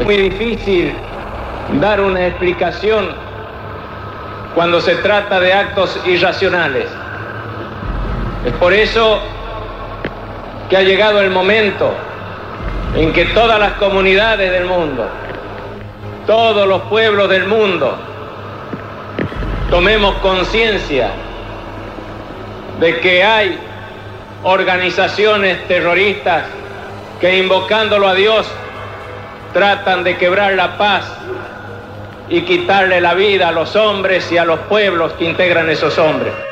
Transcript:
Es muy difícil dar una explicación cuando se trata de actos irracionales. Es por eso que ha llegado el momento en que todas las comunidades del mundo, todos los pueblos del mundo, tomemos conciencia de que hay organizaciones terroristas que, invocándolo a Dios, tratan de quebrar la paz y quitarle la vida a los hombres y a los pueblos que integran esos hombres.